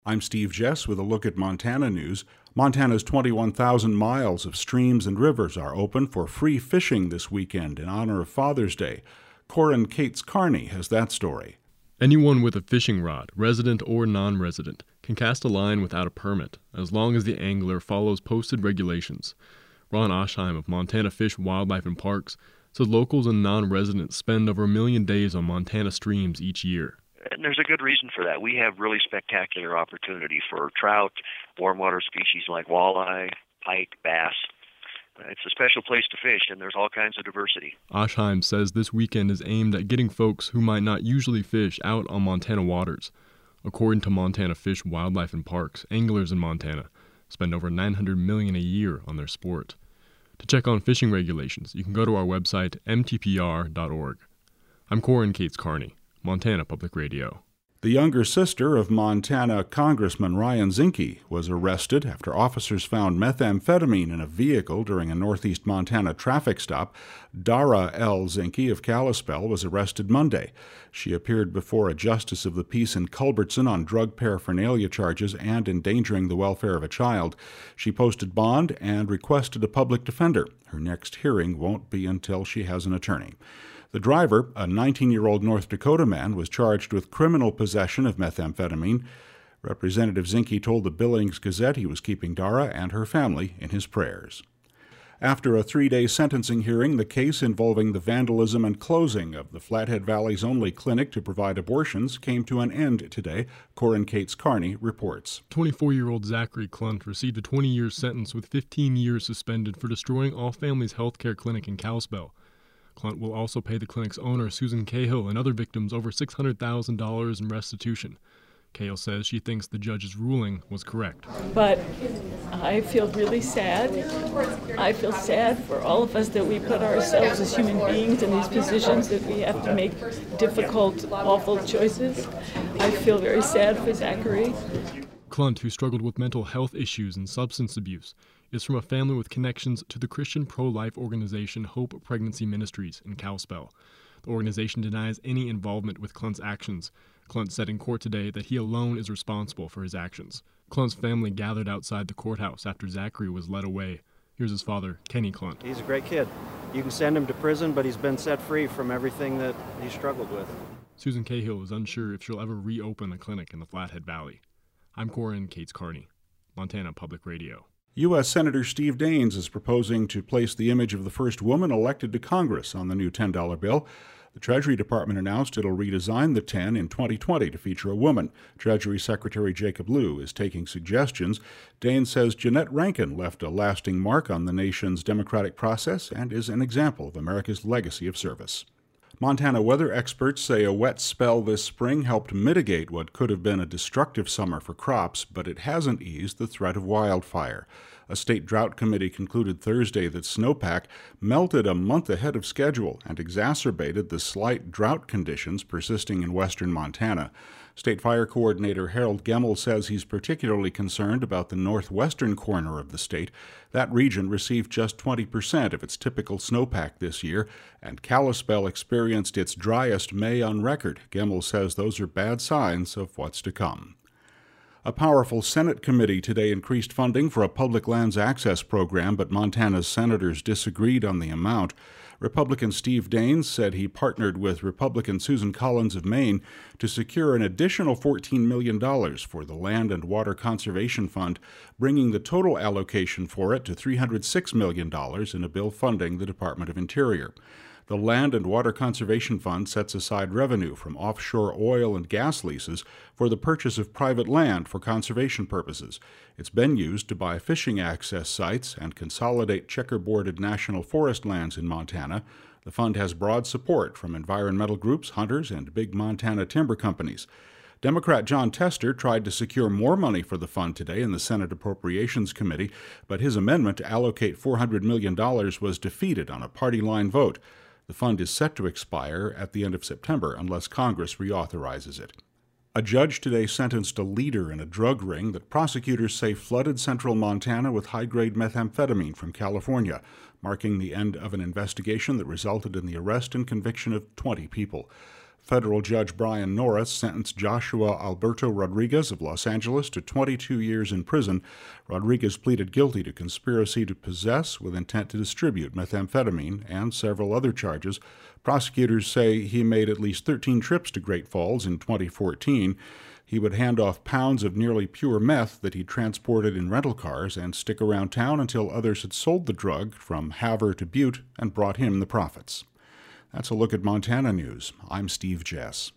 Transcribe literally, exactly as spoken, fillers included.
I'm Steve Jess with a look at Montana news. Montana's twenty-one thousand miles of streams and rivers are open for free fishing this weekend in honor of Father's Day. Corin Cates Carney has that story. Anyone with a fishing rod, resident or non-resident, can cast a line without a permit, as long as the angler follows posted regulations. Ron Oshheim of Montana Fish, Wildlife and Parks says locals and non-residents spend over a million days on Montana streams each year. And there's a good reason for that. We have really spectacular opportunity for trout, warm water species like walleye, pike, bass. It's a special place to fish, and there's all kinds of diversity. Oshheim says this weekend is aimed at getting folks who might not usually fish out on Montana waters. According to Montana Fish, Wildlife and Parks, anglers in Montana spend over nine hundred million dollars a year on their sport. To check on fishing regulations, you can go to our website, m t p r dot org. I'm Corin Cates Carney, Montana Public Radio. The younger sister of Montana Congressman Ryan Zinke was arrested after officers found methamphetamine in a vehicle during a northeast Montana traffic stop. Dara L. Zinke of Kalispell was arrested Monday. She appeared before a justice of the peace in Culbertson on drug paraphernalia charges and endangering the welfare of a child. She posted bond and requested a public defender. Her next hearing won't be until she has an attorney. The driver, a nineteen-year-old North Dakota man, was charged with criminal possession of methamphetamine. Representative Zinke told the Billings Gazette he was keeping Dara and her family in his prayers. After a three-day sentencing hearing, the case involving the vandalism and closing of the Flathead Valley's only clinic to provide abortions came to an end today. Corin Cates Carney reports. twenty-four-year-old Zachary Clunt received a twenty-year sentence with fifteen years suspended for destroying All Families Health Care Clinic in Kalispell. Clunt will also pay the clinic's owner, Susan Cahill, and other victims over six hundred thousand dollars in restitution. Cahill says she thinks the judge's ruling was correct. But I feel really sad. I feel sad for all of us that we put ourselves as human beings in these positions, that we have to make difficult, awful choices. I feel very sad for Zachary. Clunt, who struggled with mental health issues and substance abuse, is from a family with connections to the Christian pro-life organization Hope Pregnancy Ministries in Kalispell. The organization denies any involvement with Clunt's actions. Clunt said in court today that he alone is responsible for his actions. Clunt's family gathered outside the courthouse after Zachary was led away. Here's his father, Kenny Clunt. He's a great kid. You can send him to prison, but he's been set free from everything that he struggled with. Susan Cahill is unsure if she'll ever reopen a clinic in the Flathead Valley. I'm Corin Cates Carney, Montana Public Radio. U S Senator Steve Daines is proposing to place the image of the first woman elected to Congress on the new ten dollar bill. The Treasury Department announced it'll redesign the ten in twenty twenty to feature a woman. Treasury Secretary Jacob Lew is taking suggestions. Daines says Jeanette Rankin left a lasting mark on the nation's democratic process and is an example of America's legacy of service. Montana weather experts say a wet spell this spring helped mitigate what could have been a destructive summer for crops, but it hasn't eased the threat of wildfire. A state drought committee concluded Thursday that snowpack melted a month ahead of schedule and exacerbated the slight drought conditions persisting in western Montana. State Fire Coordinator Harold Gemmel says he's particularly concerned about the northwestern corner of the state. That region received just twenty percent of its typical snowpack this year, and Kalispell experienced its driest May on record. Gemmel says those are bad signs of what's to come. A powerful Senate committee today increased funding for a public lands access program, but Montana's senators disagreed on the amount. Republican Steve Daines said he partnered with Republican Susan Collins of Maine to secure an additional fourteen million dollars for the Land and Water Conservation Fund, bringing the total allocation for it to three hundred six million dollars in a bill funding the Department of Interior. The Land and Water Conservation Fund sets aside revenue from offshore oil and gas leases for the purchase of private land for conservation purposes. It's been used to buy fishing access sites and consolidate checkerboarded national forest lands in Montana. The fund has broad support from environmental groups, hunters, and big Montana timber companies. Democrat John Tester tried to secure more money for the fund today in the Senate Appropriations Committee, but his amendment to allocate four hundred million dollars was defeated on a party line vote. The fund is set to expire at the end of September unless Congress reauthorizes it. A judge today sentenced a leader in a drug ring that prosecutors say flooded central Montana with high-grade methamphetamine from California, marking the end of an investigation that resulted in the arrest and conviction of twenty people. Federal Judge Brian Norris sentenced Joshua Alberto Rodriguez of Los Angeles to twenty-two years in prison. Rodriguez pleaded guilty to conspiracy to possess with intent to distribute methamphetamine and several other charges. Prosecutors say he made at least thirteen trips to Great Falls in twenty fourteen. He would hand off pounds of nearly pure meth that he transported in rental cars and stick around town until others had sold the drug from Havre to Butte and brought him the profits. That's a look at Montana news. I'm Steve Jess.